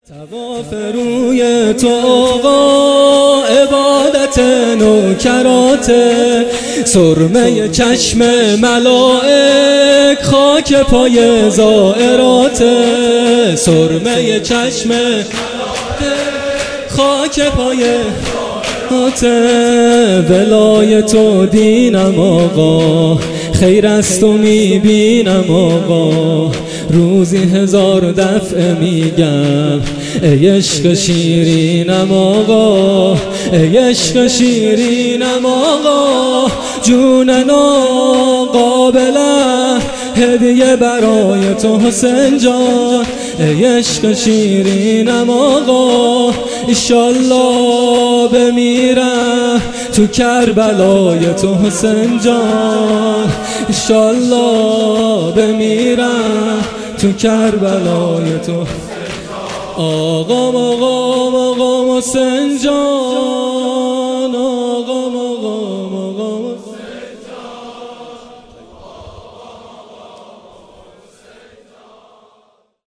طواف روی تو آقا عبادت نوکراته، سرمه چشم ملائک خاک پای زائراته، سرمه چشم خاک پای ولای تو دینم آقا، خیر است و میبینم آقا، روزی 1000 دفعه میگم ای عشق شیرینم آقا، ای عشق شیرینم آقا، جون ناقابله هدیه برای تو حسین جان، ای عشق شیرینم آقا، ایشالله بمیرم تو کربلای تو حسین جان، ایشالله بمیرم تو کربلای تو آقا حسین جان.